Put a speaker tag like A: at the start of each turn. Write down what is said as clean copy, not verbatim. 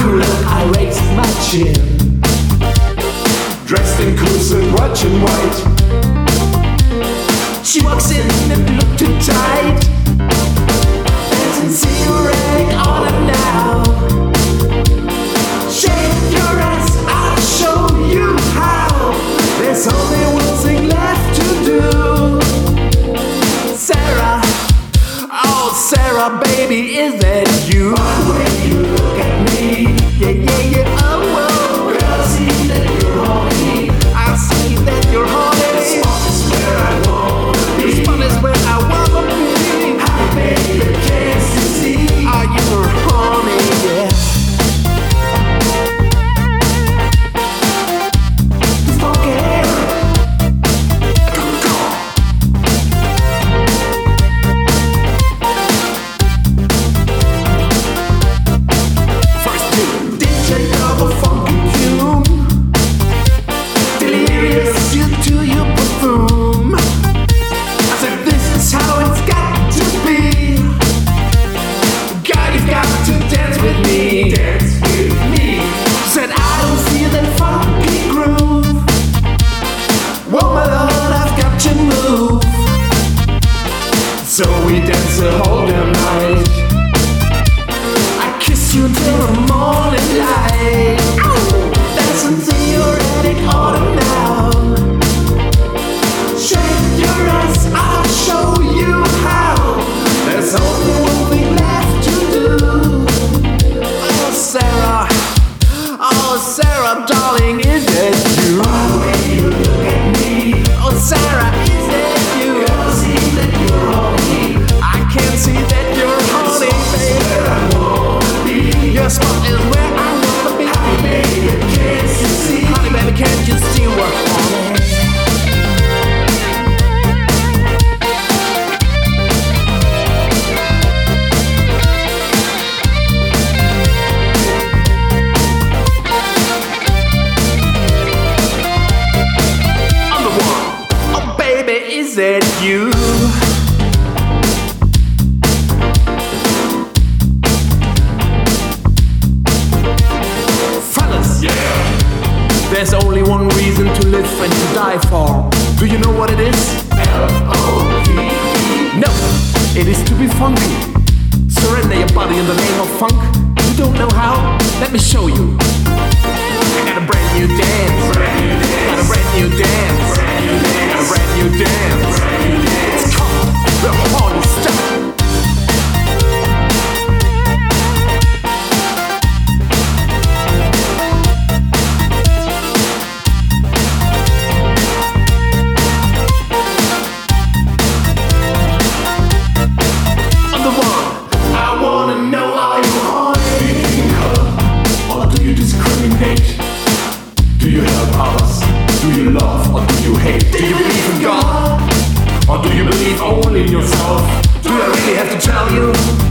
A: look, I raised my chin. Dressed in cool suit, watching white. She walks in and looked too tight. Dancing cigarette on her now. Shake your ass, I'll show you how. There's only one thing left to do. Sarah, oh Sarah, baby, is that you? By the way you look at me, yeah, yeah, yeah, oh, whoa. Girl, I see that you're horny. I see that you're horny. This spot is where I wanna be. This spot is where I wanna be. Hi, baby, can't you see? Are you horny, yeah? So we dance the whole damn night. I kiss you until the morning light. Dancing theoretic autumn now. Shake your ass, I'll show you how. There's only one thing left to do. Oh Sarah, darling, is it you? By the way you look at me. Oh Sarah, is it you? Girl, see that you're horny. I can't see that you're horny, baby. Where I wanna be. Your spot is where I wanna be. Honey, baby, can't you see? Honey, baby, can't you see we're horny? Is that you? Fellas, yeah. There's only one reason to live and to die for. Do you know what it is? L-O-V-E. No, it is to be funky. Surrender your body in the name of funk. You don't know how? Let me show you. I got a brand new dance. Got a brand new dance. Got a brand new dance. It's called the horny step. I'm the one. I wanna know, are you horny? Do you think in color, or do you discriminate? Do you help others? Do you love or do you hate? Do you believe in God? Or do you believe only in yourself? Do I really have to tell you?